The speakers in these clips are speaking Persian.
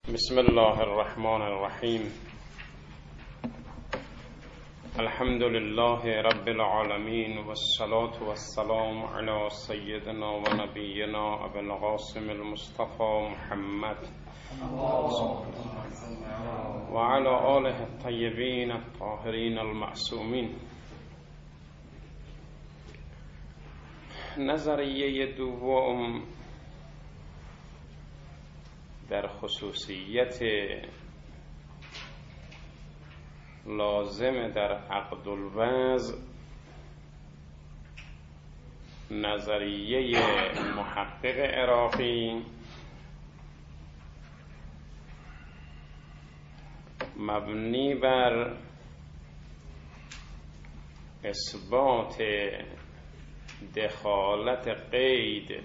بسم الله الرحمن الرحیم. الحمد لله رب العالمین و الصلاة والسلام علی سیدنا و نبینا ابی القاسم المصطفى محمد و علی آله الطیبین الطاهرین المعصومین. نظریه دوم در خصوصیت لازم در عقد الوضع، نظریه محقق عراقی مبنی بر اثبات دخالت قید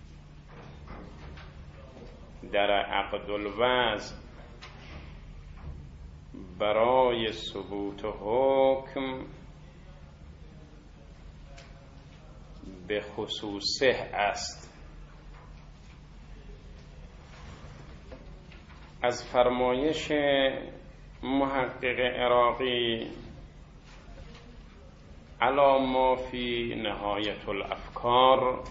در عقد الوضع برای ثبوت حکم به خصوصه است. از فرمایش محقق عراقی علی ما فی نهایت الافکار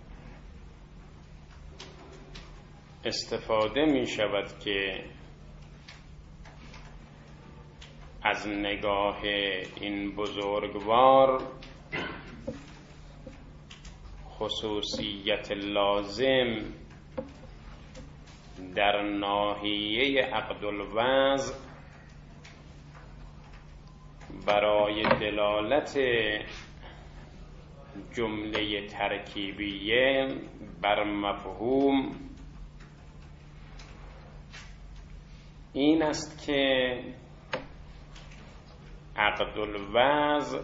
استفاده می شود که از نگاه این بزرگوار خصوصیت لازم در ناحیه عقد الوضع برای دلالت جمله ترکیبیه بر مفهوم این است که عقد الوضع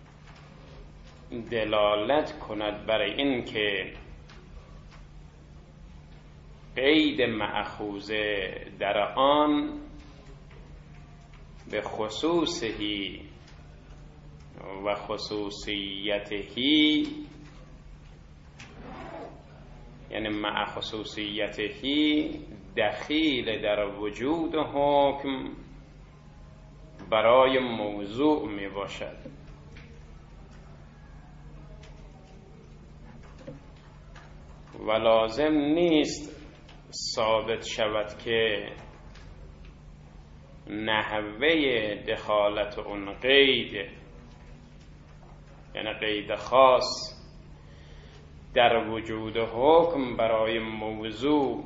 دلالت کند بر این که قید مأخوذه در آن به خصوصهی و خصوصیتهی، یعنی مع خصوصیتهی دخیل در وجود حکم برای موضوع می باشد. و لازم نیست ثابت شود که نحوه دخالت اون قید، یعنی قید خاص در وجود حکم برای موضوع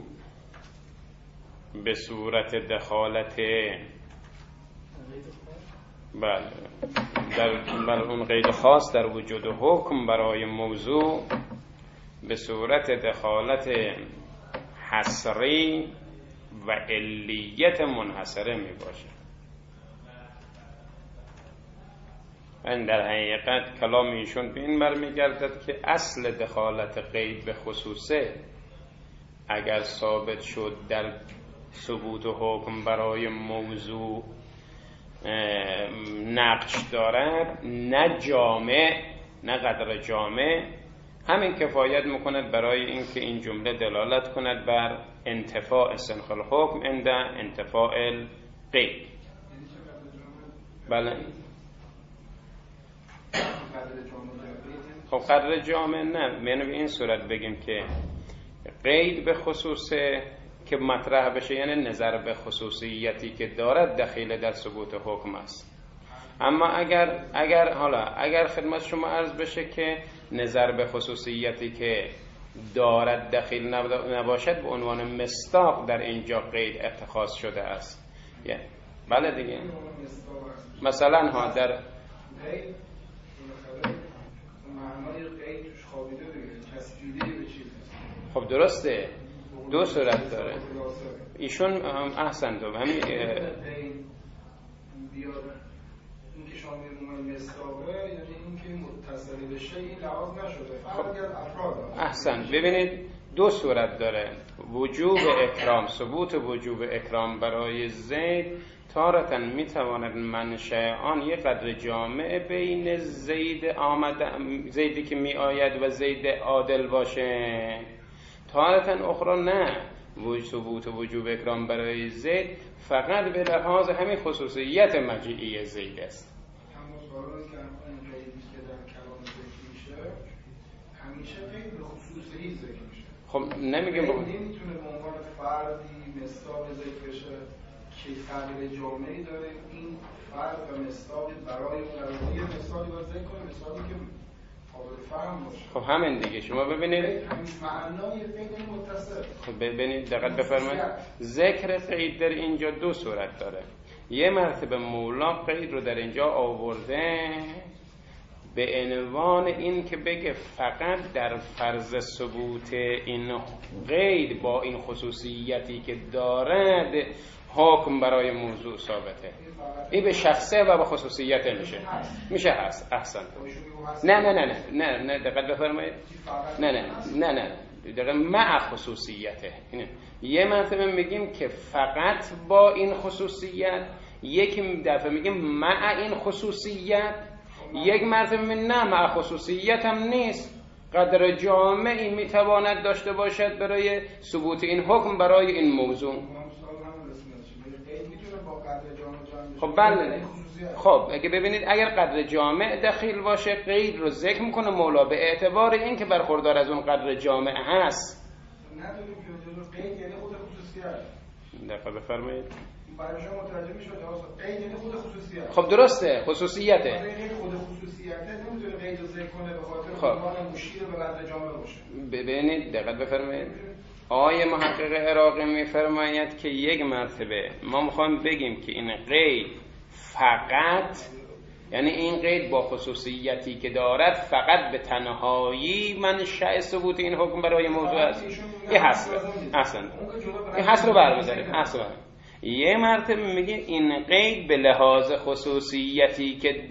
به صورت دخالت بل اون قید خاص در وجود حکم برای موضوع به صورت دخالت حصری و علیت منحصره می باشه. این در حقیقت کلام ایشون به این برمیگردد که اصل دخالت قید به خصوصه اگر ثابت شد در ثبوت حکم برای موضوع نقش دارد، نه جامع نه قدر جامع، همین کفایت میکند برای اینکه این جمله دلالت کند بر انتفاع سنخ الحکم عند انتفاع القید. بله. خب قدر جامع نه، یعنی به این صورت بگیم که قید به خصوصه که مطرح بشه، یعنی نظر به خصوصیتی که دارد دخیل در ثبوت حکم است. اما اگر خدمت شما عرض بشه که نظر به خصوصیتی که دارد دخیل نباشد به عنوان مصداق در اینجا قید اتخاذ شده است. یعنی بله دیگه، مثلا در معنای قید توش خوابیده دیگه، چسبیده به چیز. خب درسته، دو صورت داره ایشون. احسن تو همین بیاد اینکه شما میگید مصداقه، یعنی اینکه متصل بشه این لحاظ نشده، فقط از افراد. احسن. ببینید دو صورت داره. وجوب اکرام، ثبوت وجوب اکرام برای زید تارة میتواند منشأ آن یک قدر جامع بین زیدی که می آید و زید عادل باشه، تارة اخرى نه، ثبوت وجوب اکرام برای زید فقط به لحاظ همین خصوصیت مجیئی زید است. اما سوال که اون قیدی که در کلام ذکر میشه همیشه قید به خصوصی ذکر میشه. خب نمیگیم نمیتونه به عنوان فردی مصداق ذکر بشه که تغییر جامعی داره این فرد و مصداقی برای اون یه مثالی باید ذکر کنه، مثالی که قابل فهم باشه. خب همین دیگه شما ببینید معنای قید متصل. خب ببینید دقت بفرمایید ذکر قید در اینجا دو صورت داره. یه مرتبه مولا قید رو در اینجا آورده به عنوان این که بگه فقط در فرض ثبوت این قید با این خصوصیتی که دارد حکم برای موضوع ثابته. این به شخصه و به خصوصیت میشه هست. احسن. نه دقت بفرمایید. نه دقیقا مع خصوصیته. یه مرتبه میگیم که فقط با این خصوصیت، یک دفعه میگیم مع این خصوصیت، یک مرتبه میگیم نه مع خصوصیت هم نیست، قدر جامعی میتواند داشته باشد برای ثبوت این حکم برای این موضوع. خب بله. خب اگه ببینید اگر قدر جامع دخیل باشه قید رو ذکر میکنه مولا به اعتبار این که برخوردار از اون قدر جامع هست. نداریم که قید یعنی خود خصوصیت. دقیقاً بفرمایید. برای شما متوجه میشد قید یعنی خود خصوصیت. خب درسته خصوصیته. قید خود خصوصیته نمیتونه قید رو ذکر کنه به خاطر عنوان مشیر به قدر جامع باشه. ببینید دقت بفرمایید. آیه محقق عراقی میفرماید که یک مرتبه ما میخوایم بگیم که این قید فقط یعنی این قید با خصوصیتی که دارد فقط به تنهایی منشأ ثبوت این حکم برای موضوع است. این حصر اصلا این حصر رو برمی‌داریم. یه مرتبه میگه این قید به لحاظ خصوصیتی که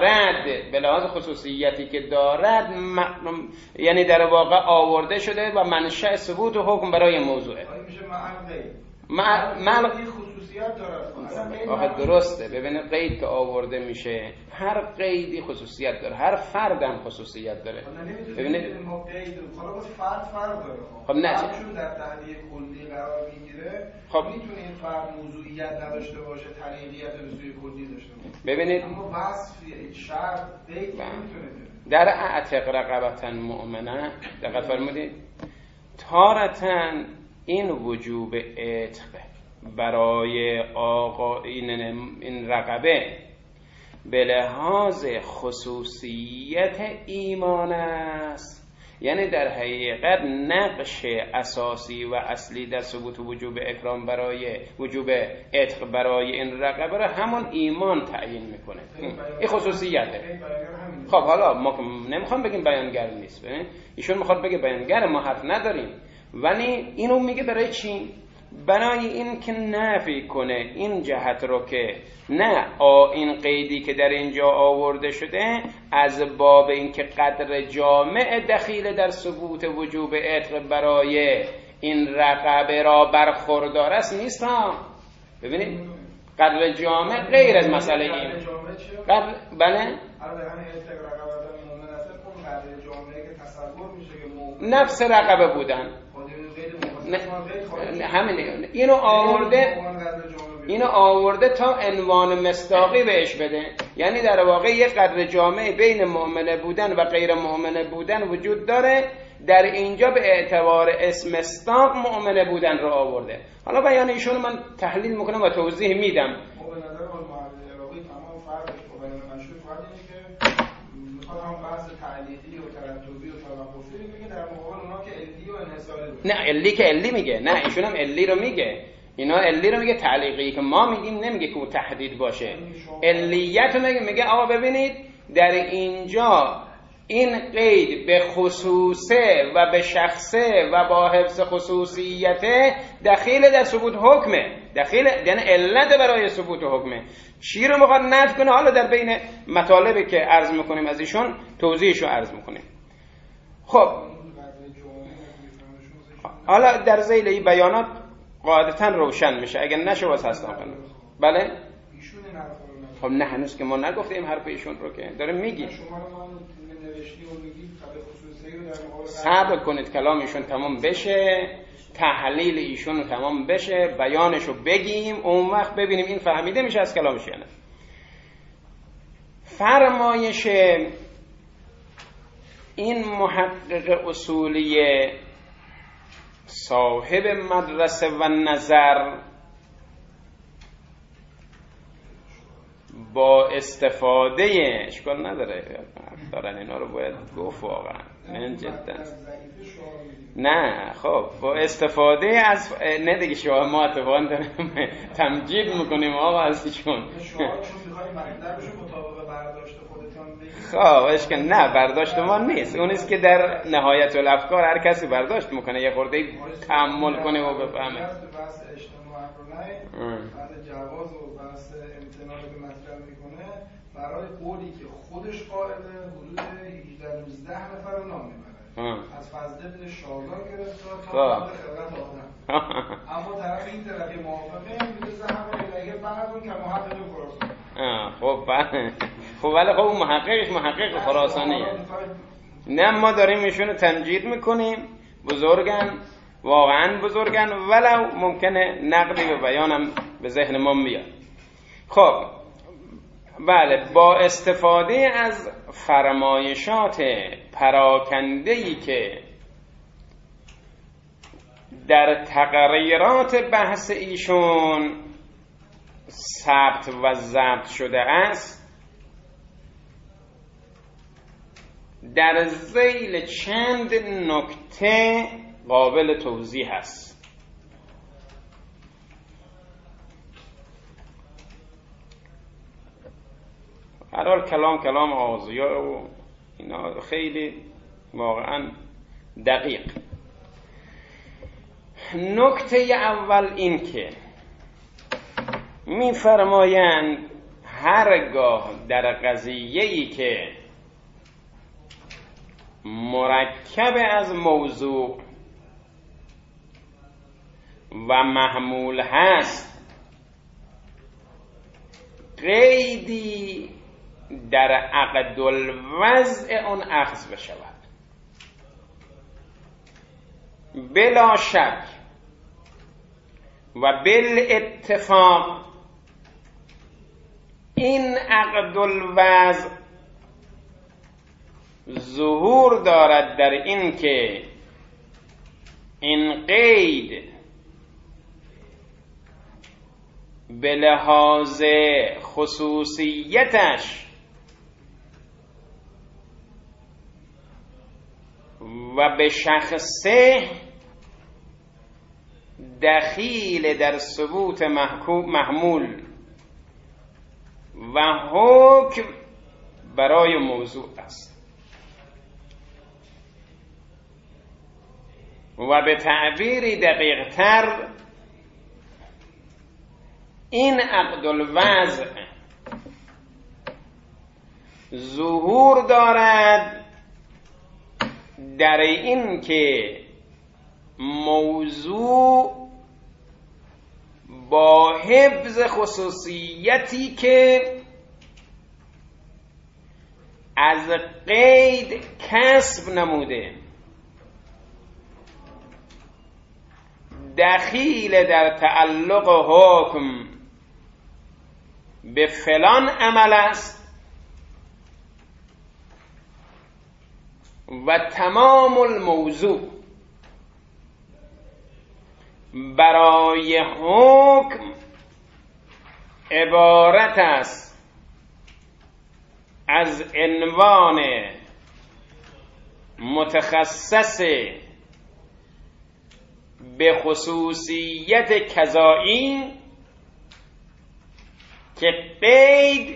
دارد یعنی در واقع آورده شده و منشأ ثبوت و حکم برای موضوعه. میشه معنی خصوصیت داره. آخه درسته. ببینید قید که آورده میشه هر قیدی خصوصیت داره، هر فردم خصوصیت داره. ببینید قید حالا باز فرد داره. خب نه چون در تهدید کلی قرار میگیره خب میتونه این فرد موضوعیت نداشته باشه، طریقیت به سوی کلی داشته باشه. ببینید اما وصف شرط قید نمیتونه در اعتق رقبة مؤمنه دقت فرمودید تارةً این وجوب عتق برای آقا این رقبه به لحاظ خصوصیت ایمان است، یعنی در حقیقت نقش اساسی و اصلی در ثبوت وجوب اکرام برای وجوب عتق برای این رقبه را همون ایمان تعیین میکنه. این خصوصیته. خب حالا ما نمیخوام بگیم بیانگر نیست، ایشون میخواد بگه بیانگر، ما حرف نداریم، ولی اینو میگه برای چی؟ برای این که نفی کنه این جهت رو که نه این قیدی که در اینجا آورده شده از باب این که قدر جامع دخیل در ثبوت وجوب عتق برای این رقبه را برخوردار است نیست ها. ببینید قدر جامع غیر از مسئله این قدر بله نفس رقبه بودن همین اینو آورده تا عنوان مصداقی بهش بده، یعنی در واقع یک قدر جامع بین مؤمنه بودن و غیر مؤمنه بودن وجود داره، در اینجا به اعتبار اسم مصداق مؤمنه بودن رو آورده. حالا بیان ایشون من تحلیل میکنم و توضیح میدم. به نظر من عراقی تمام فرقش با بیان منشور فقط اینه که میخواد هم بحث تعلیقی و ترتبی و توقفی میگه در مقابل اونا که علی و انحصاری بود. نه علی که علی میگه، نه ایشون هم علی رو میگه، اینا علی رو میگه، تعلیقی که ما میگیم نمیگه که اون تحدید باشه. علیت رو میگه آقا ببینید در اینجا این قید به خصوصه و به شخصه و با حفظ خصوصیته دخیل در ثبوت حکمه، دخیل یعنی علت برای ثبوت حکمه. چی رو میخواد نفی کنه؟ حالا در بین مطالبی که عرض میکنیم از ایشون توضیحشو عرض میکنیم. خب حالا در ذیل این بیانات قاعدتاً روشن میشه، اگر نشه واسه هستم کنم. بله خب نه هنوز که ما نگفتیم حرف ایشون رو که داره میگی. صبر کنید کلام ایشون تمام بشه، تحلیل ایشون تمام بشه، بیانشو بگیم، اون وقت ببینیم این فهمیده میشه از کلامش یا نه. فرمایش این محقق اصولی صاحب مدرسه و نظر با استفاده اشکال نداره دارن اینا رو باید گفت واقعا من جدا نه خب با استفاده از نه دیگه شما ما اتفاقا داریم تمجید میکنیم آقا از ایشون خب اشکال نه برداشت ما نیست، اونیست که در نهایت الافکار هر کسی برداشت میکنه یه خورده تأمل کنه و بفهمه. بحث اجتماع بعد جواز و بحث امتناع به مطرح میکنه برای قولی که خودش قائله حدود 18-19 نفر رو نام میبره از فضل ابن شاگان گرفته تا خلقت آدم. اما طرف این طرف موافقه میگه زحمه الهیه بعدون که محقق خراسان. خب ولی خب اون محققش محقق خراسانیه. نه ما داریم ایشونو تمجید میکنیم، بزرگن واقعا بزرگن، ولو ممکنه نقدی به بیانم به ذهن ما میاد. خب بله با استفاده از فرمایشات پراکنده‌ای که در تقریرات بحث ایشون ثبت و ضبط شده است، در ذیل چند نکته قابل توضیح است. هر حال کلام آزیا و اینا خیلی واقعا دقیق. نکته اول این که می‌فرمایند هرگاه در قضیه‌ای که مرکب از موضوع و محمول هست قیدی در عقد الوضع اون اخذ بشود، بلا شک و بالاتفاق این عقد الوضع ظهور دارد در این که این قید به لحاظ خصوصیتش و به شخصه دخیل در ثبوت محمول و حکم برای موضوع است و به تعبیری دقیق تر این عقد الوضع ظهور دارد در این که موضوع با حفظ خصوصیتی که از قید کسب نموده دخیل در تعلق حکم به فلان عمل است و تمام الموضوع برای حکم عبارت است از عنوان متخصص به خصوصیت کذایی که قید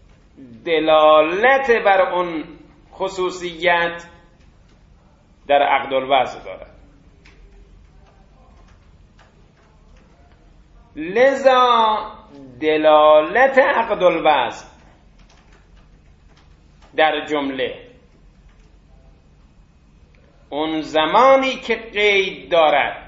دلالت بر اون خصوصیت در عقد الوضع دارد. لذا دلالت عقد الوضع در جمله اون زمانی که قید دارد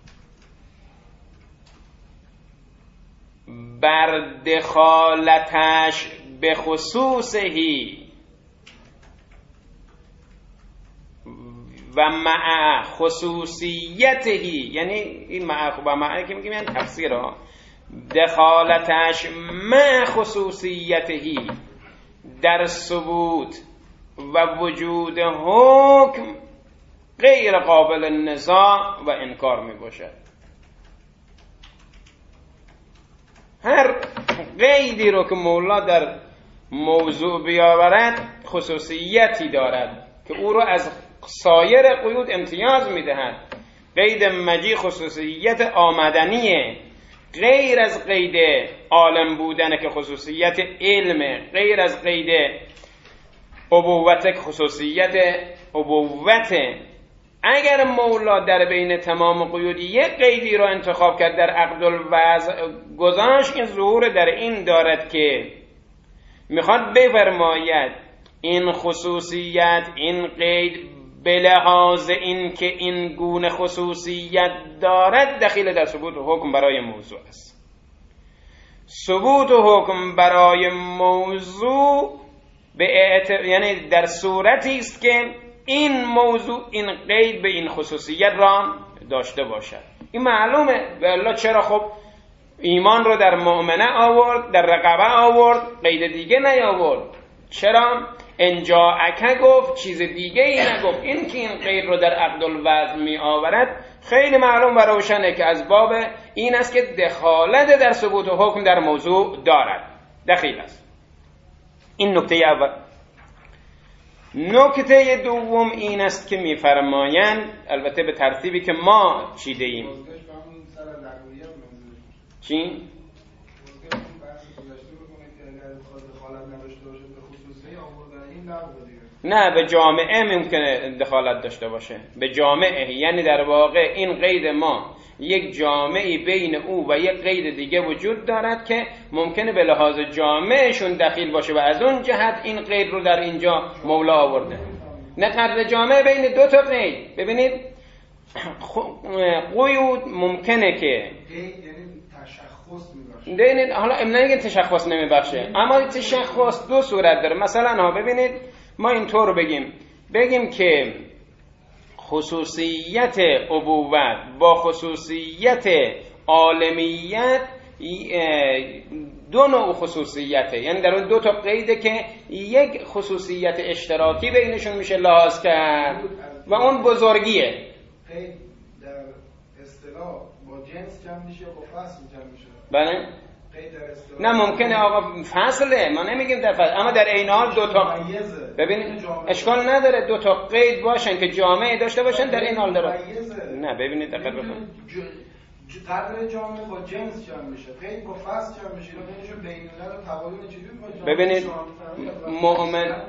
بر دخالتش به خصوصهی و مع خصوصیتهی، یعنی این مع که میگیم یعنی تفسیر ها، دخالتش مع خصوصیتهی در ثبوت و وجود حکم غیر قابل نزاع و انکار می باشد. هر قیدی رو که مولا در موضوع بیاورد خصوصیتی دارد که او رو از سایر قیود امتیاز می دهد. قید مجی خصوصیت آمدنیه، غیر از قید عالم بودن که خصوصیت علمه، غیر از قید ابوت که خصوصیت ابوته. اگر مولا در بین تمام قیود یک قیدی را انتخاب کرد در عقد الوضع گذاشت، این ظهور در این دارد که میخواد بفرماید این خصوصیت، این قید به لحاظ این که این گونه خصوصیت دارد دخیل در ثبوت حکم برای موضوع است. ثبوت حکم برای موضوع یعنی در صورتی است که این موضوع این قید به این خصوصیت را داشته باشد. این معلومه. والله چرا خب ایمان رو در مؤمنه آورد، در رقبه آورد، قید دیگه نیاورد؟ چرا انجاءک گفت، چیز دیگه ای نگفت؟ این که این قید رو در عقد الوضع می آورد خیلی معلوم و روشنه که از باب این است که دخالت در ثبوت حکم در موضوع دارد، دخیل است. این نکته اول. نکته دوم این است که می‌فرمایند، البته به ترتیبی که ما چیده ایم. چی؟ نه، به جامعه ممکنه دخالت داشته باشه، به جامعه، یعنی در واقع این قید ما یک جامعی بین او و یک قید دیگه وجود دارد که ممکنه به لحاظ جامعشون دخیل باشه و از اون جهت این قید رو در اینجا مولا آورده. نه قدر جامعه بین دو تا قید. ببینید قیود ممکنه که ببینید، حالا نمیگه تشخص نمیبخشه، اما تشخص دو صورت داره. مثلا ها ببینید، ما اینطور بگیم که خصوصیت ابوت با خصوصیت عالمیت دو نوع خصوصیته، یعنی در اون دو تا قیده که یک خصوصیت اشتراکی بینشون میشه لحاظ کرد و اون بزرگیه. قید در اصطلاح با جنس جمع میشه یا با فصل جمع میشه؟ بله؟ نه ممکنه آقا فصله، ما نمیگیم در فصل، اما در این حال دو تا ببینید اشکال نداره دو تا قید باشن که جامعه داشته باشن در این حال داره. نه ببینید دقت بکنید، قدر جامعه با جنس جمع میشه، قید با فصل جمع میشه، بینشون بین‌الملل و تعادل چجوری با ببینید مؤمن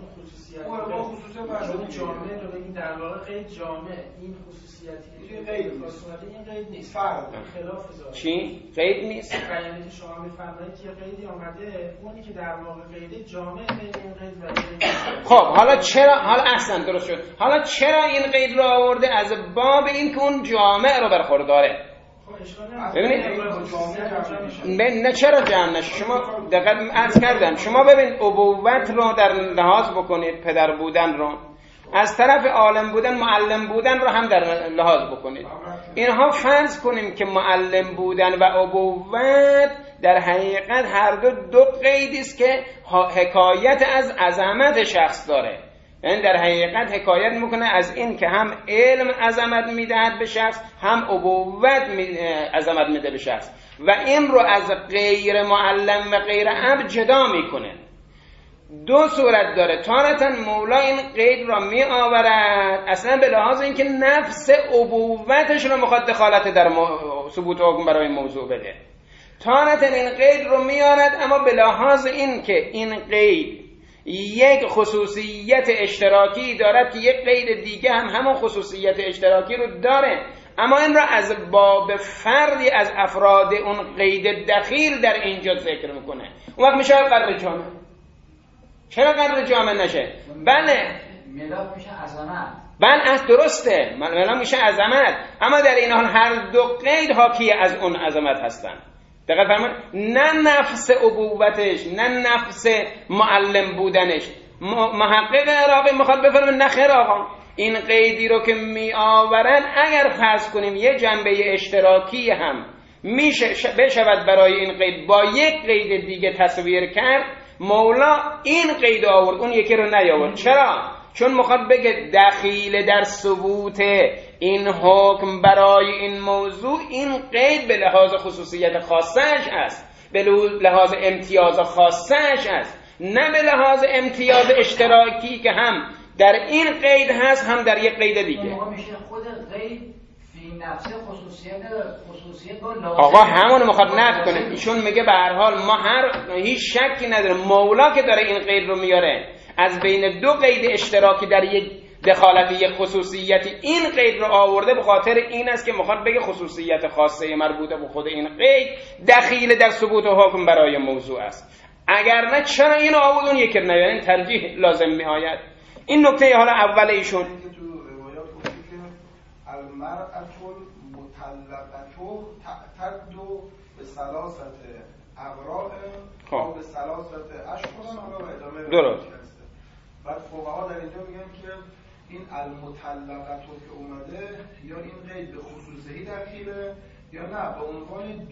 با خصوصیت برای جامعه رو بگیم در واقع قید جامعه، این خصوصیتی که قید خاصیتی این قید نیست، فرق خلاف ذات. چی قید نیست؟ بیانی که شما میفرمایید که قیدی آمده، اونی که در واقع قیده جامعه بین این قید و قید. خب حالا چرا، حالا احسن درست شد، حالا چرا این قید رو آورده؟ از باب این که اون جامعه رو برخورداره. ببینید نه چرا جمع نشه؟ شما دقیق عرض کردم، شما ببین ابوت رو در لحاظ بکنید، پدر بودن رو، از طرف عالم بودن، معلم بودن رو هم در لحاظ بکنید. اینها فرض کنیم که معلم بودن و ابوت در حقیقت هر دو قیدی است که حکایت از عظمت شخص داره، یعنی در حقیقت حکایت میکنه از این که هم علم عظمت میدهد به شخص، هم ابوت عظمت میده به شخص، و این رو از غیر معلم و غیر عبد جدا میکنه. دو صورت داره. تارتا مولا این قید را می آورد اصلا به لحاظ اینکه نفس ابوتش رو میخواد دخالت در ثبوت حکم برای موضوع بده. تارتا این قید رو میارد اما به لحاظ این که این قید یک خصوصیت اشتراکی دارد که یک قید دیگه هم همون خصوصیت اشتراکی رو داره، اما این را از باب فردی از افراد اون قید دخیل در اینجا ذکر میکنه. اون وقت میشه قدر جامعه. چرا قدر جامعه نشه؟ بله ملاک میشه عظمت. بله درسته، ملاک میشه عظمت، اما در این حال هر دو قید حاکی از اون عظمت هستن. دقیق فرمایید، نه نفس ابوتش، نه نفس معلم بودنش. محقق عراقی میخواد بفرمه نه خیر آقا، این قیدی رو که می آورن اگر فرض کنیم یه جنبه اشتراکی هم بشود برای این قید با یک قید دیگه تصویر کرد، مولا این قید آورد اون یکی رو نیاورد. چرا؟ چون میخواد بگه دخیل در ثبوت این حکم برای این موضوع این قید به لحاظ خصوصیت خاصش است، به لحاظ امتیاز خاصش است، نه به لحاظ امتیاز اشتراکی که هم در این قید هست هم در یک قید دیگه. میشه خود قید فی نفس خصوصیت با لازم. آقا همون میخواد نفی کنه. ایشون میگه به هر حال ما هیچ شکی نداره مولا که داره این قید رو میاره از بین دو قید اشتراکی در یک دخالت یک خصوصیتی این قید رو آورده به خاطر این است که میخواد بگه خصوصیت خاصه مربوطه به خود این قید دخیل در ثبوت حکم برای موضوع است. اگر نه چرا این آورد اون یکی نه؟ یعنی ترجیح لازم میآید. این نکته حالا اول ایشون تو روایات گفته که المرأة المطلقة تعتد به ثلاثه اقراء او به ثلاثه اشهر. حالا ادامه درست. بعد فقها در اینجا میگن که این المطلقه که اومده یا این قید به خصوصی دخیله یا نه به عنوان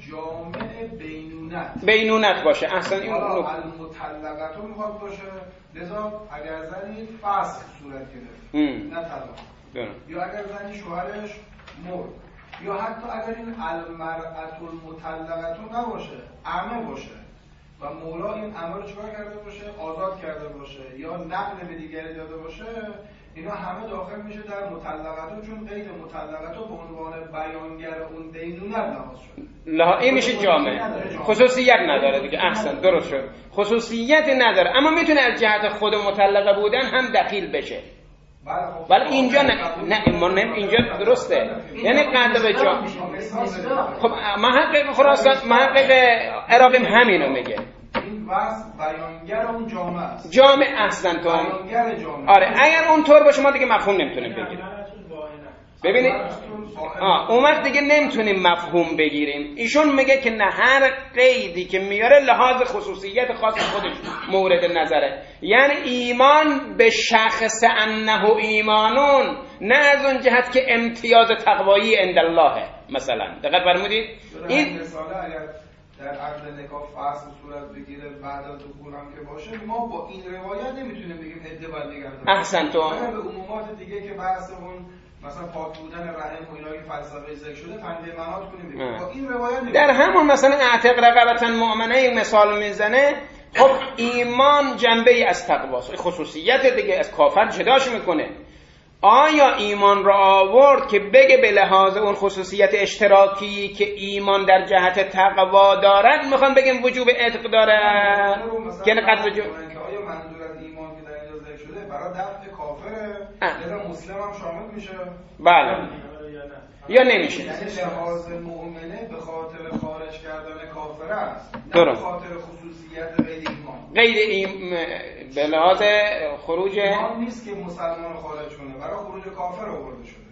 جامع بینونت باشه. اصلا این المطلقه میخواد باشه، لذا اگر زنی فسخ صورت گرفت نه طلاق، یا اگر زنی شوهرش مرد، یا حتی اگر این المرأة المطلقه نباشه عمه باشه و مولا این امر رو چکار کرده باشه؟ آزاد کرده باشه یا نقل به دیگری داده باشه، اینا همه داخل میشه در مطلقاتو، چون قید مطلقاتو به عنوان بیانگر اون دینونت لحاظ شده. این میشه جامع، خصوصیت نداره دیگه. احسن، درست شد، خصوصیت نداره اما میتونه از جهت خود مطلقه بودن هم دخیل بشه. ولی اینجا نه اینجا درسته، یعنی قد به جا. خب محقق خراسان محقق عراقیم همینو میگه، این وصف بیانگر اون جامعه است. جامع اصلا تو بیانگر جامعه. آره اگر اون طور باشه ما دیگه مفهوم نمیتونیم بگیریم. ببینید اون وقت دیگه نمیتونیم مفهوم بگیریم. ایشون میگه که نه، هر قیدی که میاره لحاظ خصوصیت خاص خودش مورد نظره. یعنی ایمان به شخص انه ایمانون، نه از اون جهت که امتیاز تقوایی عند الله. مثلا دقت فرمودید این مثال اگر در عقد نکاح فصل صورت بگیره بعد از دخول هم که باشه، ما با این روایت نمیتونیم بگیم عده باید نگه داریم. احسن تو به عمومات دیگه که بحث اون مثلا پاک بودن رحم و اینا که فلسفه ذکر شده فنده منات کنیم بگیم با این روایت در همون مثلا اعتق رقبتا مؤمنه مثال میزنه. خب ایمان جنبه ای از تقواست، خصوصیت دیگه از کافر جداش میکنه. آیا ایمان را آورد که بگه به لحاظ اون خصوصیت اشتراکی که ایمان در جهت تقوا دارد میخوام بگم وجوب اعتق داره؟ یعنی قدر جو آیا منظور از ایمان که در اینجا ذکر شده برای دفع کافره لذا مسلم هم شامل میشه؟ بله یا نمیشه؟ یعنی لحاظ مؤمنه به خاطر خارج کردن کافر است، نه به خاطر خصوصیت غیر ایمان. به لحاظ خروج ایمان نیست که مسلمان خارج کنه، برای خروج کافر آورده شده.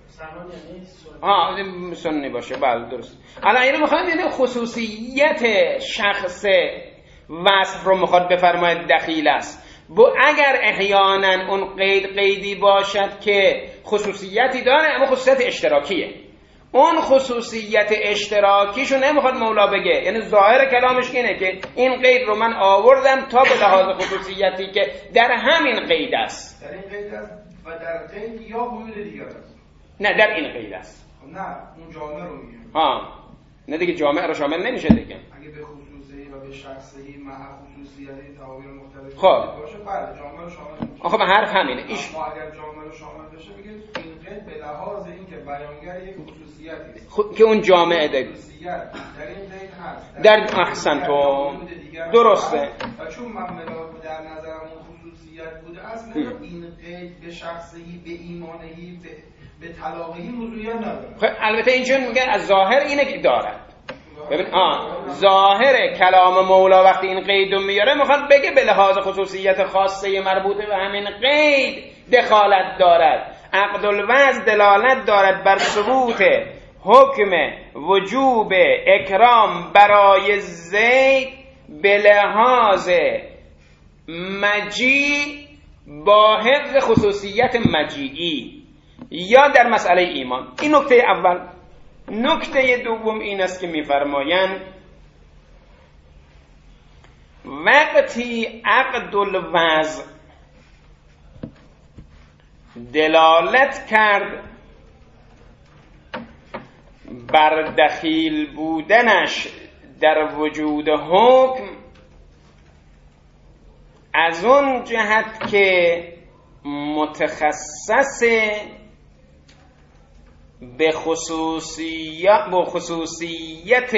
سنی باشه. بله درست. الان اینو میخوام ببینیم خصوصیت شخص وصف رو میخواد بفرماید دخیل است. اگر احیانا اون قیدی باشد که خصوصیتی داره اما خصوصیت اشتراکیه، اون خصوصیت اشتراکیشو نمیخواد مولا بگه. یعنی ظاهر کلامش اینه که این قید رو من آوردم تا به لحاظ خصوصیتی که در همین قید است. در این قید است و در قید یا قیود دیگر است. نه در این قید است. نه اون جامعه رو میگه. نه دیگه جامعه رو شامل نمیشه دیگه. اگه به خصوصی و به شخصی مع خصوصیتی تعابیر مختلف باشه بله جامعه رو شامل میشه. خب حرف همینه. اما اگر جامعه رو شامل بشه میگه این قید به لحاظ اینکه بیانگر یک خصوصیتی است که اون جامعه ده در این قید هست. در احسن تو درسته. و چون من در نظرم اون خصوصیت بوده است این قید به شخصی به ایمانهی به طلاقی موضوعی نداره. خب البته اینجا میگه از ظاهر اینه که دارد. ببین ظاهر کلام مولا وقتی این قید رو میاره میخواد بگه به لحاظ خصوصیت خاصه مربوطه به همین قید دخالت دارد. عقد الوضع دلالت دارد بر ثبوت حکم وجوب اکرام برای زید به لحاظ مجیع با حفظ خصوصیت مجیعی. یا در مسئله ایمان. این نکته اول. نکته دوم این است که می‌فرمایند وقتی عقد الوضع دلالت کرد بر دخیل بودنش در وجود حکم، از اون جهت که متخصص به خصوصیت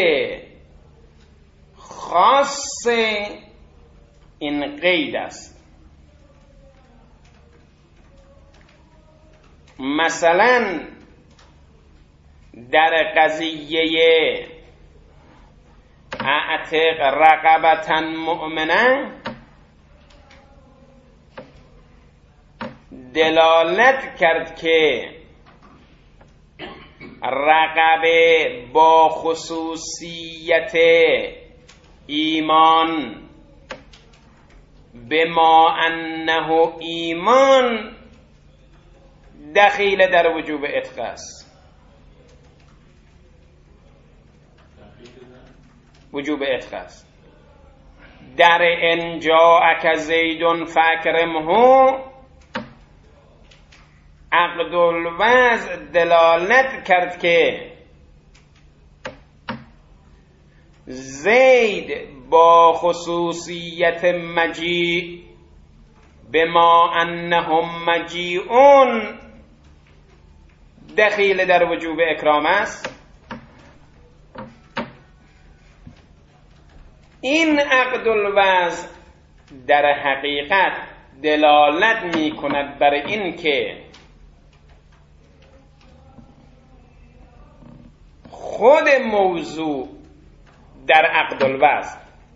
خاص این قید است. مثلا در قضیه اعتق رقبة مؤمنه دلالت کرد که رقبه با خصوصیت ایمان بما انه ایمان دخیل در وجوب عتق است. وجوب عتق است. در ان جاءک زید فاکرمه عقد الوضع دلالت کرد که زید با خصوصیت مجیع بما انهم مجیعون دخیل در وجوب اکرام است. این عقد الوضع در حقیقت دلالت می کند بر این که خود موضوع در عقد الوضع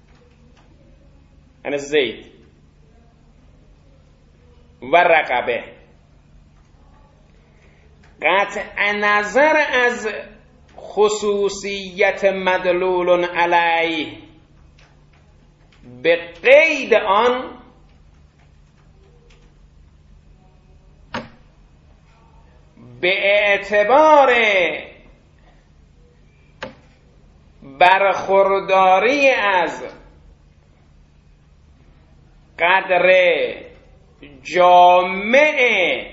یعنی زید و رقبه قطع نظر از خصوصیت مدلول علیه به قید آن به اعتبار برخورداری از قدر جامع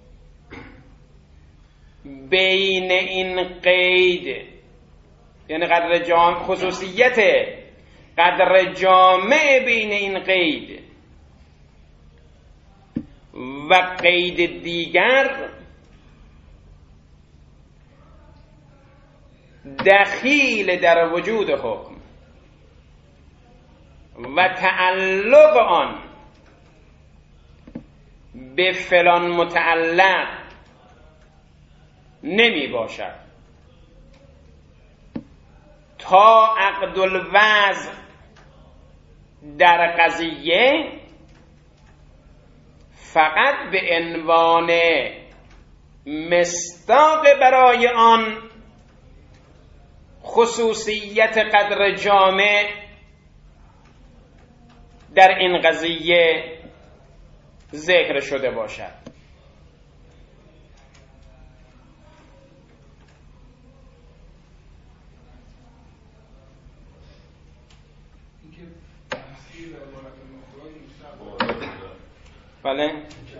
بین این قید، یعنی قدر خصوصیت قدر جامع بین این قید و قید دیگر دخیل در وجود حکم و تعلق آن به فلان متعلق نمی باشد تا عقد الوضع در قضیه فقط به عنوان مصداق برای آن خصوصیت قدر جامع در این قضیه ذکر شده باشد. بله.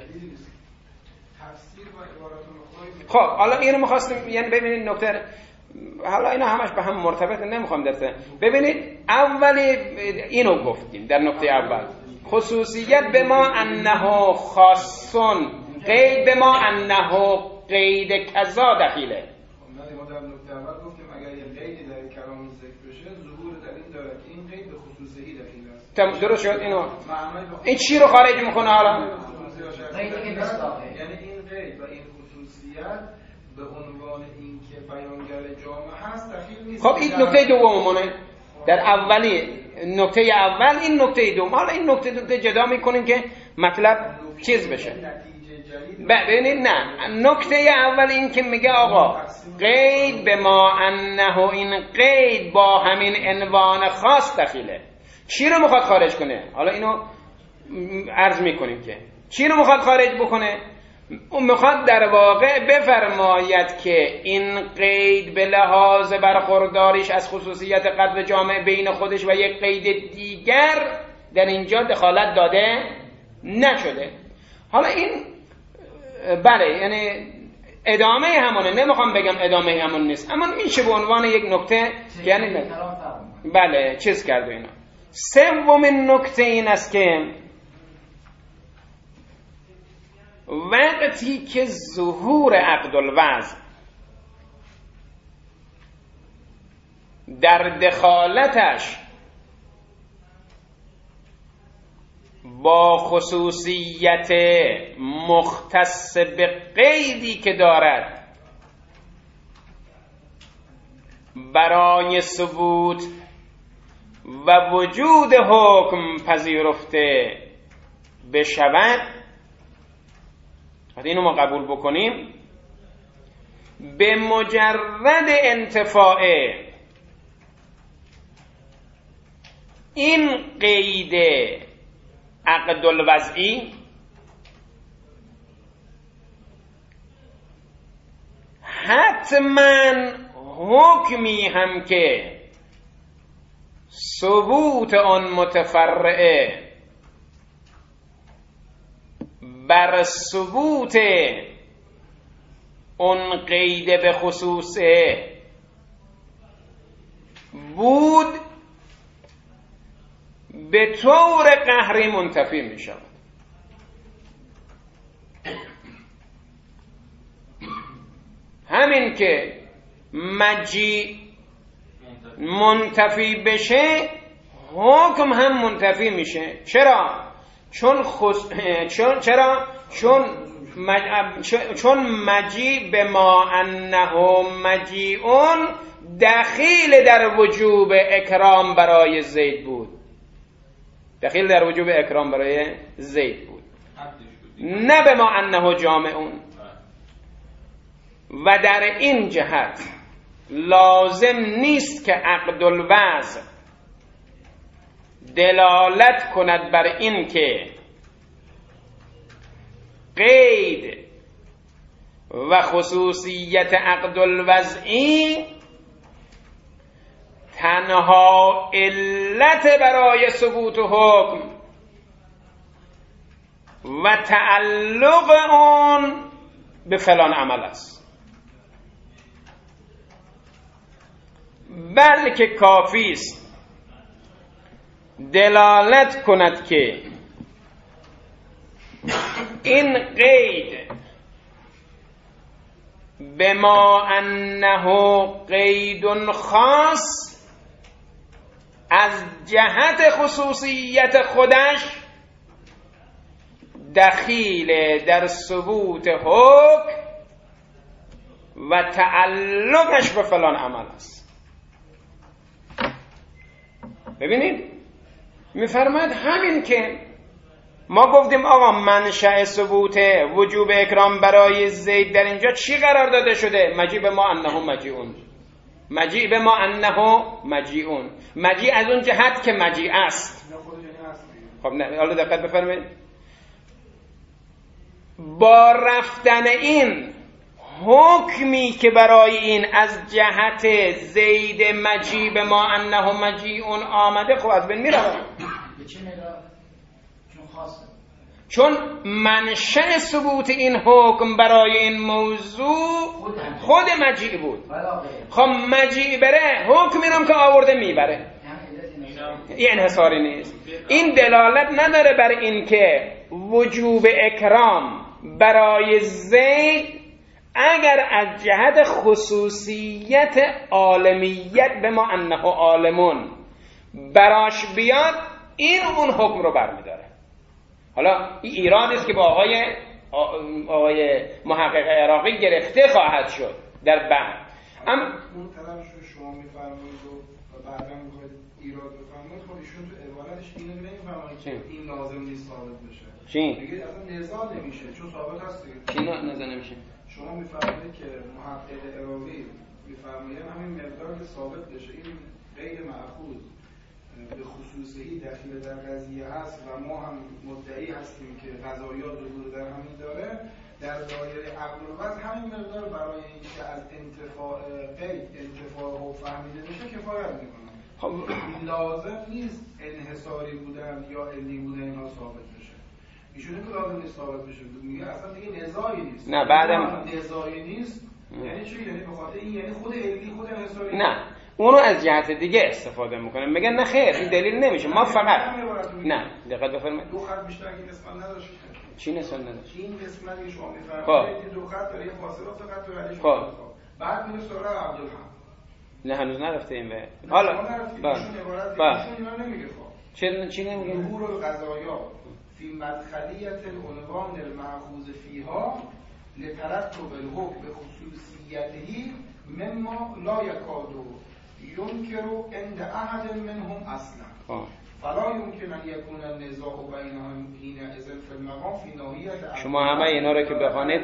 خب حالا اینو می‌خواستیم یعنی ببینید نکته، حالا اینا همش به هم مرتبط نمیخوام درسته. ببینید اولی اینو گفتیم در نکته اول خصوصیت به ما انه خاصون قید به ما انه قید کذا دخیله. ما در نکته اول گفتیم اگر یه قیدی در کلام ذکر بشه ظهور در این داره که این قید به خصوصی دخیل است. درست شد اینو. این چی رو خارج میکنه حالا؟ یعنی این قید و این خصوصیت به عنوان این که بیانگر جامع هست دخیل نیست. خب این نکته دومونه. در اولی نکته اول این نکته دوم. حالا این نکته جدا میکنیم که مطلب چیز بشه. ببینید نه نکته اول این که میگه آقا قید به ما انه این قید با همین عنوان خاص دخیله. چی رو میخواد خارج کنه؟ حالا اینو عرض میکنیم که چی رو میخواد خارج بکنه؟ اون میخواد در واقع بفرماید که این قید به لحاظ برخورداریش از خصوصیت قدر جامع بین خودش و یک قید دیگر در اینجا دخالت داده نشده. حالا این بله یعنی ادامه همونه، نمیخوام بگم ادامه همون نیست، اما میشه به عنوان یک نکته یعنی بله چیز کرده اینا. سومین نکته این است که وقتی که ظهور عقد الوضع در دخالتش با خصوصیت مختص به قیدی که دارد برای ثبوت و وجود حکم پذیرفته بشود، وقتی اینو ما قبول بکنیم، به مجرد انتفاع این قید عقد الوضعی حتما حکمی هم که ثبوت آن متفرعه بر ثبوت اون قید به خصوصه بود به طور قهری منتفی می شود. همین که مجیء منتفی بشه حکم هم منتفی میشه. چرا؟ چون مجیء به ما انه مجیئون دخیل در وجوب اکرام برای زید بود. دخیل در وجوب اکرام برای زید بود، نه به ما انه جامعون. و در این جهت لازم نیست که عقد الوضع دلالت کند بر این که قید و خصوصیت عقد الوضعی تنها علت برای ثبوت حکم و تعلق اون به فلان عمل است، بلکه کافی است دلالت کند که این قید بما انه قید خاص از جهت خصوصیت خودش دخیل در ثبوت حکم و تعلقش به فلان عمل است. ببینید میفرماید همین که ما گفتیم آقا منشأ ثبوت وجوب اکرام برای زید در اینجا چی قرار داده شده؟ مجیء به ما انه مجیئون. مجیء به ما انه مجیئون، مجیء از اون جهت که مجیء است. خب نه حالا دقت بفرمایید، با رفتن این حکمی که برای این از جهت زید مجیء به ما انه مجیئون آمده، خب از بین میره. چون منشأ ثبوت این حکم برای این موضوع خود مجیء بود. خب مجیء بره حکمی هم که آورده میبره، این انحصاری نیست. این دلالت نداره بر این که وجوب اکرام برای زید اگر از جهت خصوصیت عالمیت به ما انه عالمون براش بیاد، این اون حکم رو برمیداره. حالا این ایرادی است که با آقای محقق عراقی گرفته خواهد شد در بعد. اما اون طرفش رو شما میفرمایید و بعدا میخواید ایراد بفرمایید، خب ایشون تو عبارتش اینو نمیفرمایید که این لازم نیست ثابت بشه. چی؟ دیگه اصلا نزاع نمیشه چون ثابت هست دیگه. چی نزاع نمیشه؟ شما میفرمایید که محقق عراقی میفرمایید همین مقدار که ثابت بشه این غیر مأخوذ به خصوصی دخیل در قضیه هست و ما هم مدعی هستیم که قضایات حضور در همین داره، در دایره عقل و وضع همین مقدار برای اینکه از انتفاع قید انتفاع حب فهمیده بشه کفایت میکنه. خب لازم نیست انحصاری بودن یا علی بودن اینا ثابت بشه. ایشونه که لازم نیست ثابت بشه میگه اصلا دیگه نزاعی نیست. نه بعدم نزاعی نیست یعنی چی؟ یعنی به خاطر این یعنی خود علی خود انحصاری نه اونو از جهت دیگه استفاده میکنه میگن نه خیر این دلیل نمیشه ما فقط نه دقت بفرمایید دو خط بیشتر که قسمت نداشت. چی نشون نداشت؟ این قسمتی که شما میفرمایید دو خط داره یه فاصله تا خط تو علی شما. بعد میره سراغ عبدالحق. نه هنوز نرفتیم به حالا ایشون اینا نمیگه خب چی نمیگه؟ ظهور القضایا فی مدخلیت العنوان المأخوذ فیها لترتب الحکم بخصوصیته مما لا یکاد ينكر عند احد منهم اصلا فلا يمكن ان يكون النزاع بينهم حينئذ في المقام في ناحیه شما همه اینا رو که بخوانید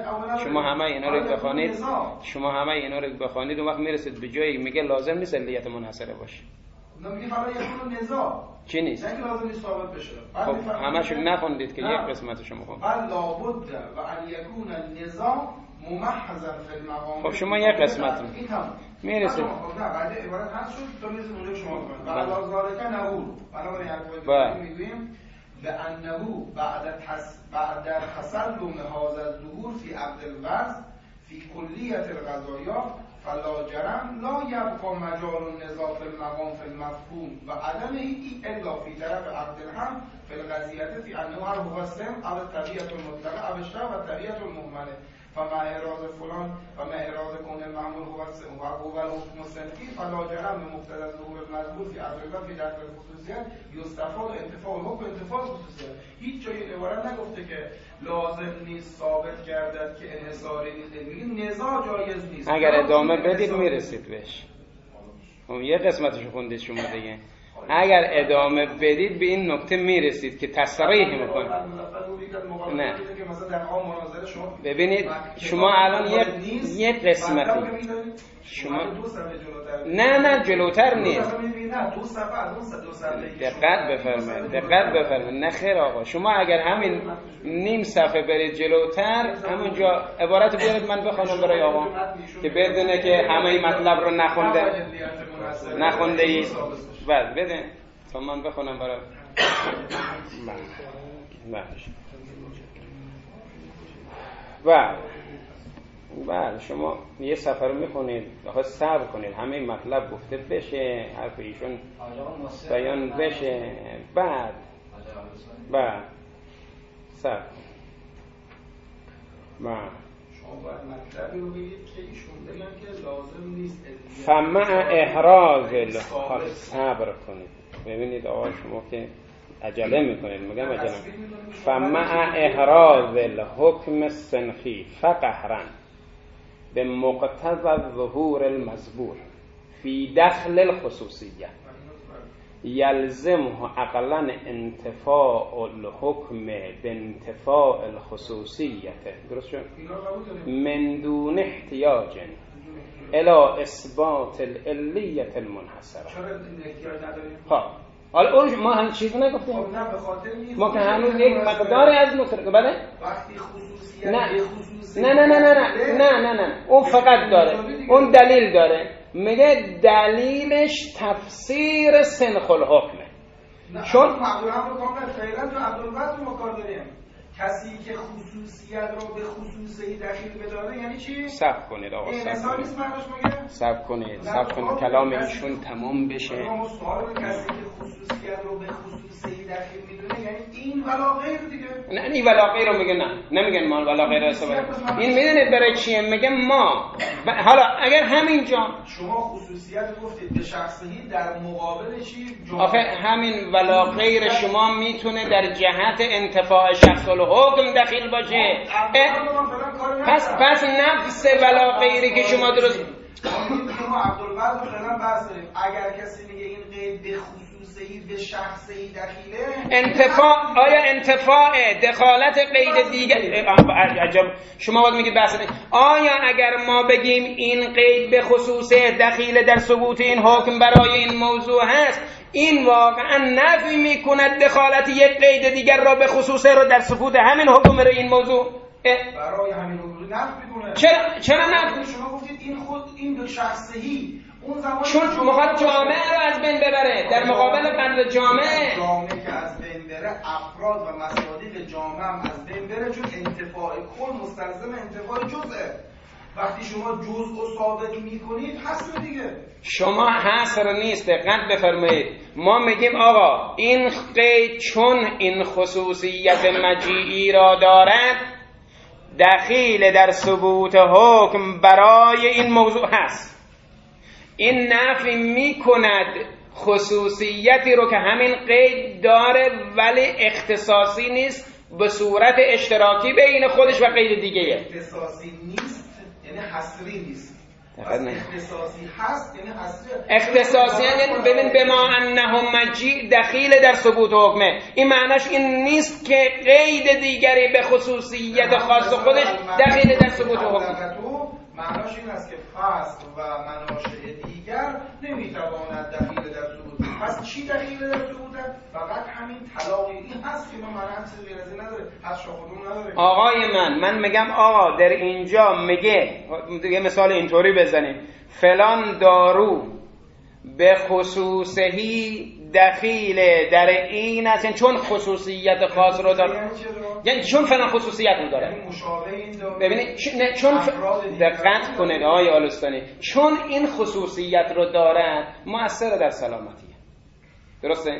شما همه اینا رو که بخوانید اون وقت میرسید به جایی میگه لازم نیست علیت منحصره باشه. میگه فلا يكون النزاع چی نیست؟ نه لازم نیست ثابت بشه. خب همه‌شو نخوندید که یک قسمتشو میخونم. بل لابد و ان يكون النزاع ممحضا في المقام. خب شما یک قسمت رو میرسید. نه بعد عبارت هست شد تا میرسید اونجا شما بگید. و علاوه ذالک نقول بنابراین حرفی میگیم به انه بعد تسلم هذا الظهور في عقد الوضع في كلية القضايا فلا جرم لا يبقى مجال النزاع في المقام في المفهوم و عدمه الا في طرف عقد الهم في القضية في انه هو السم او الطبيعة المطلقة او الشرع و الطبيعة المهملة فما اعراض فلان و ما اعراض کون المعمول هو الحكم الصنفي فلا جرم بمقتضى الظهور المذكور في عقد الوضع في داخل الخصوصيات يستفاد انتفاع الحكم انتفاع الخصوصيات. هیچ جای عبارت نگفته که لازم نیست ثابت گردد که انحصاری نیست. میگه نزاع جایز نیست. اگر ادامه بدید میرسید بهش. اون یه قسمتشو خوندید شما دیگه. اگر ادامه بدید به این نکته میرسید که تصریح میکنید. نه ببینید شما الان یک قسمتی شما نه جلوتر نیست. دقت بفرمایید نه خیر آقا شما اگر همین نیم صفحه برید جلوتر همونجا عبارت بیارید من بخونم برای آقا که بدونه که همه مطلب رو نخونده اید بعد بده تا من بخونم برای بله شما یه صفحه رو میخونید آخه صبر کنید همه مطلب گفته بشه حرف ایشون بیان بشه بعد صبر شما باید مطلبی رو بگید که ایشون بگن که لازم نیست فمع احراز صبر کنید. ببینید آقا شما که عجله میکنید میگم عجله فمع احراز الحکم الصنفی فقهرا به مقتضى ظهور المذکور فی دخل الخصوصیه یلزمه عقلا انتفاع الحکم بانتفاع الخصوصیه درست شد؟ من دون احتیاج الى اثبات العلیه المنحصره. چرا این احتیاج نداریم؟ خب حالا اون ما هم چیزی نگفتیم. خب نه به خاطر نیست ما که هنوز یک مقداری از مطلق بله وقتی خصوصیت نه اون فقط داره اون دلیل داره میگه دلیلش تفسیر سنخ الحکمه چون معقول هم رو کامل فعلا تو عبدالوضع ما کار داریم کسی که خصوصیت رو به خصوصی دخیل بداره یعنی چی؟ صبر کنید آقا صبر کنید کلام ایشون تمام بشه. کسی که خصوصیت رو به خصوصی دخیل میدونه یعنی این ولا غیر دیگه. نه این ولا غیر رو میگه نمیگن ما ولا غیر استفاده. این میدونید برای چیه؟ میگه ما حالا اگر همینجا شما خصوصیت گفتید به شخصی در مقابل چی؟ آخه همین ولا غیر شما میتونه در جهت انتفاع شخص الحکم دخیل باشه. پس نفس ولا غیری که شما درست ما عبدالوضع فعلا بحث داریم. اگر کسی میگه این قید به خصوصی به شخصی دخیله انتفاع دخالت قید دیگر عجب شما باید میگید بحث داریم. آیا اگر ما بگیم این قید به خصوص دخیل در ثبوت این حکم برای این موضوع هست این واقعا نفی میکند دخالت یک قید دیگر را به خصوص رو در ثبوت همین حکم رو این موضوع برای همین حقوق نفی میکنه. چرا نفی؟ شما گفتید این به شخصی اون زمان چون میخواد جامعه رو از بین ببره در مقابل قدر جامعه که از بین بره، افراد و مصادیق جامعه هم از بین بره، چون انتفاع کل مستلزم انتفاع جزءه. وقتی شما جزء رو ثابت میکنید حصر دیگه. شما حصر نیست، دقت بفرمایید. ما میگیم آقا این قید چون این خصوصیت مجیئی را دارد دخیل در ثبوت حکم برای این موضوع هست. این نفی میکند خصوصیتی رو که همین قید داره ولی اختصاصی نیست، به صورت اشتراکی بین خودش و قید دیگه. اختصاصی نیست یعنی حصری نیست. اختصاصی هست یعنی حصری. اختصاصی یعنی ببین به ما انه مجیء دخیل در ثبوت حکمه. این معناش این نیست که قید دیگری به خصوصیت خاص خودش دخیل در ثبوت حکمه. معناش این است که فصل و مناشأ دیگر نمیتواند دخیل در ثبوت. پس چی دخیل در ثبوت؟ فقط همین طلاق این هست که ما معنی چیز غیر از این نداره، پس خودمون نداره. آقای من میگم آقا در اینجا میگه دیگه مثال اینطوری بزنیم فلان دارو به خصوصی دخیل در این است، چون خصوصیت خاص رو داره، یعنی چون فلان خصوصیت رو داره. ببینید چون دقت کنید آقای آلستانی، چون این خصوصیت رو داره مؤثر در سلامتیه. درسته؟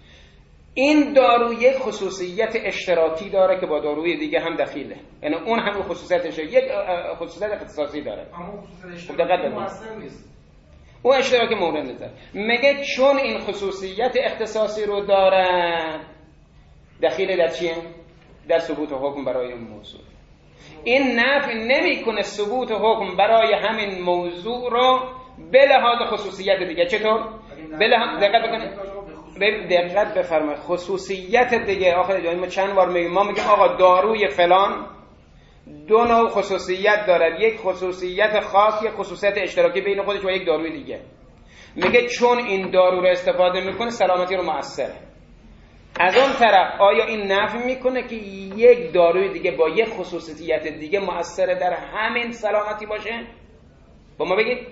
این دارو یک خصوصیت اشتراکی داره که با داروی دیگه هم دخیله، یعنی اون هم خصوصیتش یک خصوصیت اختصاصی داره. اما خصوصیت اشتراکی مؤثر نیست. اون اشتراک مورد نظر میگه چون این خصوصیت اختصاصی رو داره دخیل در چیه؟ در ثبوت حکم برای اون موضوع. این نفی نمیکنه ثبوت حکم برای همین موضوع رو به لحاظ خصوصیت دیگه. چطور؟ به لحاظ دقت بفرمایید خصوصیت دیگه. آخر جایی ما چند بار میگیم، ما میگیم آقا داروی فلان دو نوع خصوصیت دارد، یک خصوصیت خاص، یک خصوصیت اشتراکی بین خودش و یک داروی دیگه. میگه چون این دارو رو استفاده میکنه سلامتی رو مؤثره. از اون طرف آیا این نفی میکنه که یک داروی دیگه با یک خصوصیت دیگه مؤثره در همین سلامتی باشه؟ با ما بگید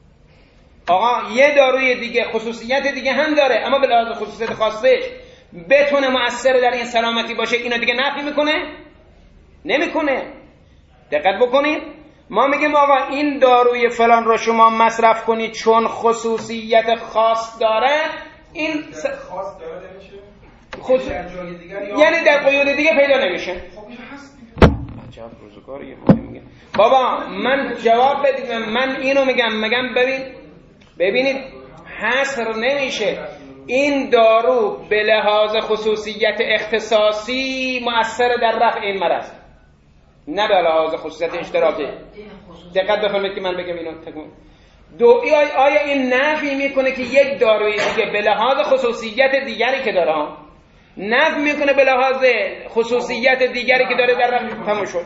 آقا یه داروی دیگه خصوصیت دیگه هم داره اما به لحاظ خصوصیت خاصش بتونه مؤثر در این سلامتی باشه، اینو دیگه نفی میکنه؟ نمیکنه. دقت بکنید، ما میگیم آقا این داروی فلان رو شما مصرف کنید چون خصوصیت خاص داره. این خاص داره نمیشه؟ یعنی در قیود دیگه پیدا نمیشه. خب این هست عجب روزگاریه. میگه بابا من جواب بدید، من اینو میگم ببینید حصر نمیشه. این دارو به لحاظ خصوصیت اختصاصی مؤثر در رفع این مرض، نه به لحاظ خصوصیت اشتراکی. دقت بفرمایید که من بگم اینو تکون. آیا این نفی میکنه که یک داروی دیگه به لحاظ خصوصیت دیگری که داره نفی میکنه به لحاظ خصوصیت دیگری که داره در رفع؟ تموم شد.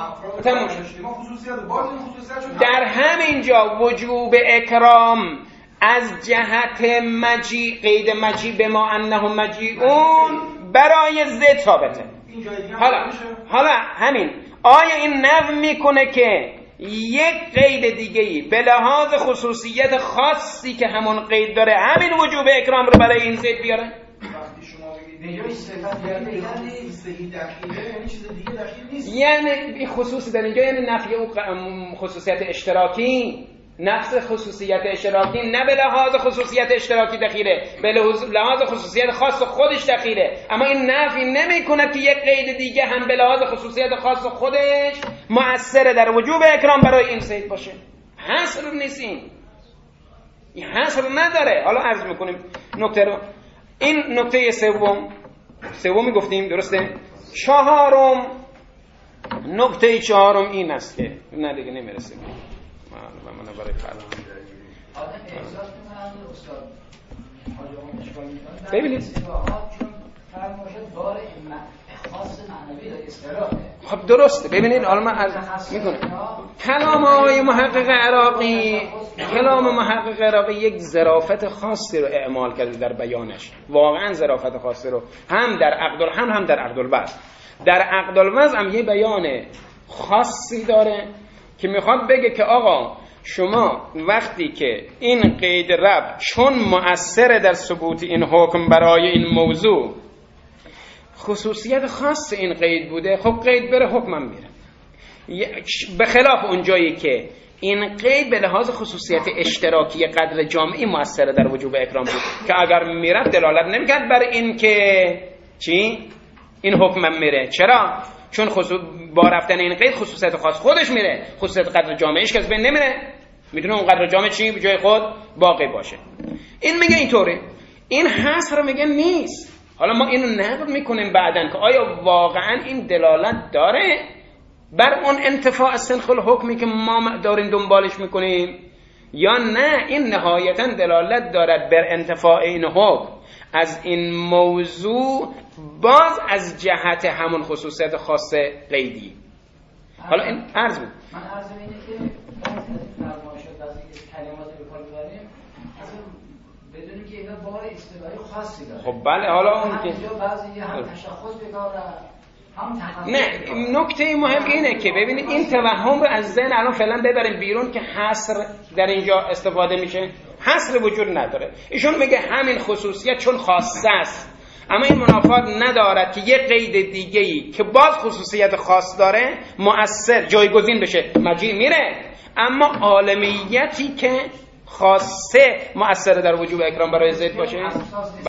در همینجا وجوب اکرام از جهت مجیء، قید مجیء به ما انه مجیئون برای ضد ثابته. حالا همین آیا این نفی میکنه که یک قید دیگه‌ای به لحاظ خصوصیت خاصی که همون قید داره همین وجوب اکرام رو برای این ضد بیاره؟ وقتی شما بگید صفت یعنی دخیله یعنی چیز دیگه دخیل نیست، یعنی این خصوصی در اینجا یعنی نفی اون خصوصیت اشتراکی، نفس خصوصیت اشتراکی نه به لحاظ خصوصیت اشتراکی دخیله، به لحاظ خصوصیت خاص خودش دخیله. اما این نفی نمی کند که یک قید دیگه هم به لحاظ خصوصیت خاص خودش مؤثر در وجوب اکرام برای این صید باشه. حصر نیست، این حصر نداره. حالا عرض میکنیم نکته رو. این نکته سومی گفتیم، درسته؟ نکته چهارم این است که نه دیگه نمیرسیم من برای ببینید خب درسته. ببینید حالا من عرض میکنم کلام آقای محقق عراقی یک ظرافت خاصی رو اعمال کرده در بیانش، واقعا ظرافت خاصی رو هم در عقد الحمل هم در عقد الوضع. در عقد الوضع هم یه بیان خاصی داره که میخواد بگه که آقا شما وقتی که این قید رب چون مؤثر در ثبوت این حکم برای این موضوع خصوصیت خاص این قید بوده، خب قید بره حکمم میره، به خلاف اون جایی که این قید به لحاظ خصوصیت اشتراکی قدر جامعی مؤثر در وجوب اکرام بود که اگر میرفت دلالت نمیکرد بر این که چی؟ این حکمم میره. چرا؟ چون با رفتن این قید خصوصیت خاص خودش میره، خصوصیت قدر جامعیش که از بین نمیره، میتونه اون قدر جامعه چی؟ به جای خود باقی باشه. این میگه اینطوره، این حصر میگه نیست. حالا ما اینو نقد میکنیم بعدن که آیا واقعا این دلالت داره بر اون انتفاع سنخ الحکمی که ما داریم دنبالش میکنیم یا نه این نهایتا دلالت دارد بر انتفاع این حکم از این موضوع باز از جهت همون خصوصیت خاص قیدی. حالا این عرض بود من عرض اینه که بعضی از این فرمایشات بعضی کلمات رو بکار ببریم اصلا بدونیم که اینا بار اصطلاحی خاصی داره. خب بله حالا اون که بعضی هم تشخص بکار نه، نکته مهم اینه که ببینید این توهم رو از ذهن الان فعلا ببریم بیرون که حصر در اینجا استفاده میشه. حصر وجود نداره. ایشون میگه همین خصوصیت چون خاصه است اما این منافات ندارد که یه قید دیگه‌ای که باز خصوصیت خاص داره مؤثر جایگزین بشه، مجیع میره، اما عالمیتی که خاصه مؤثر در وجوب اکرام برای زید باشه